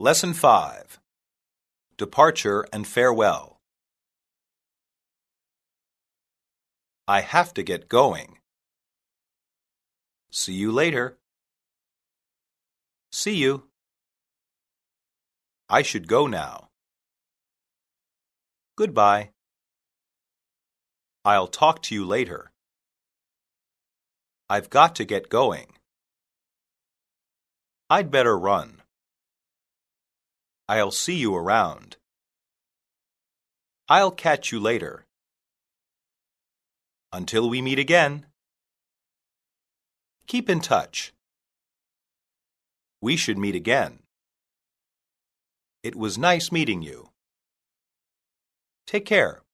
Lesson 5. Departure and Farewell. I have to get going. See you later. See you. I should go now. Goodbye. I'll talk to you later. I've got to get going. I'd better run. I'll see you around. I'll catch you later. Until we meet again. Keep in touch. We should meet again. It was nice meeting you. Take care.